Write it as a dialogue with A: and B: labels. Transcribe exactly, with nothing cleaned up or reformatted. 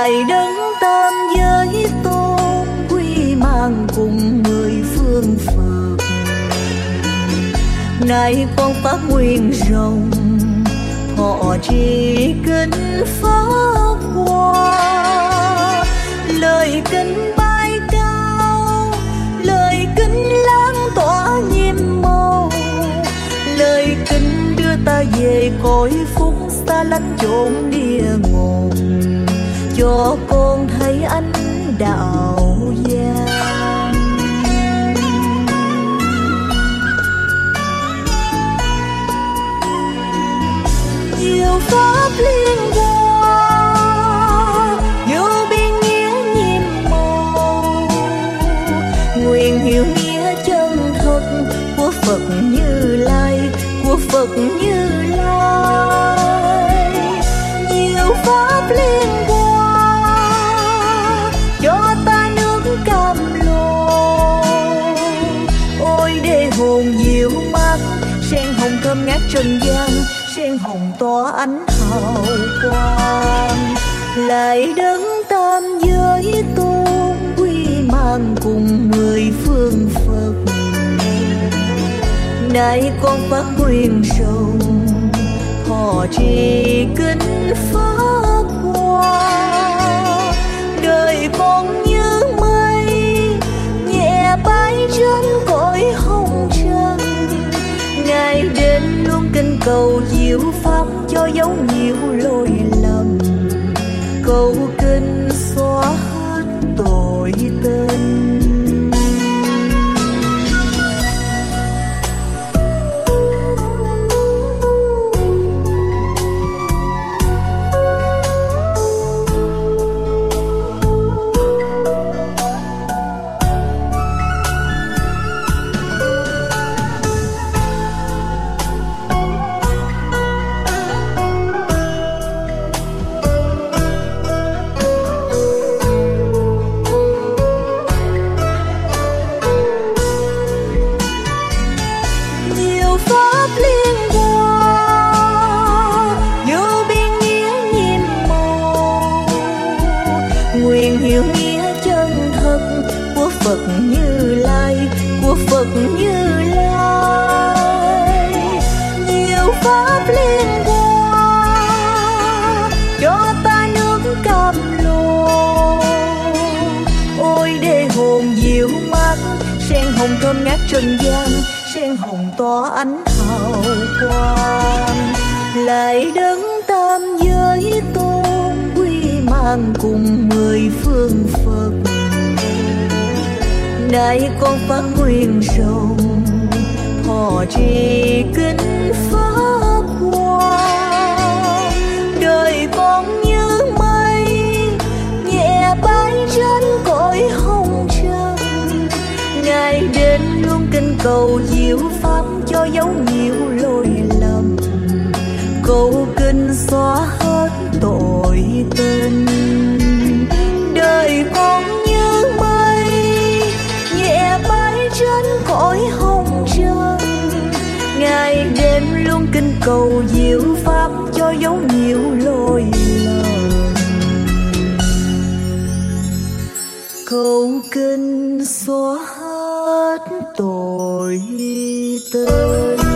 A: lại đấng tam giới tôn quy mang cùng mười phương Phật. Nay con phát nguyện rộng thọ trì kinh pháp hoa, lời kinh bay cao, lời kinh lan tỏa nhiệm màu, lời kinh đưa ta về cõi phúc xa lánh chốn địa ngục, cho con thấy ánh đạo vàng. Nhiều pháp liên hoa, vô biên nghĩa nhiệm màu, nguyện hiểu nghĩa chân thật của Phật Như Lai, của Phật Như Lai. Nhiều pháp liên hoa, cho ta nước cam lồ. Ôi để hồn diệu mắt, sen hồng thơm ngát trần gian, sen hồng tỏa ánh hào quang. Lại đấng tam giới tôn quy mang cùng mười phương Phật. Nay con phát nguyện rộng thọ trì kinh pháp hoa, đời con như mây nhẹ bay trên cõi hồng trần. Ngài đến luôn kinh cầu diệu pháp cho dấu nhiều lỗi lầm, cầu kinh xóa hết tội tình. Phật Như Lai, của Phật Như Lai. Nhiều pháp liên hoa, cho ta nước cam lồ. Ôi để hồn diệu mắt, sen hồng thơm ngát trần gian, sen hồng tỏa ánh hào quang. Lại đấng tam giới tôn quy mang cùng mười phương Phật. Nay con phát nguyện rộng thọ trì kinh pháp hoa, đời con như mây nhẹ bay trên cõi hồng trần. Ngài đến luôn kinh cầu diệu pháp cho dấu nhiều lỗi lầm, cầu kinh xóa hết tội tình. Đời con như mây nhẹ bay trên cõi hồng trần. Ngài đến luôn kinh cầu diệu pháp cho dấu nhiều lỗi lầm, cầu kinh xóa hết tội tình.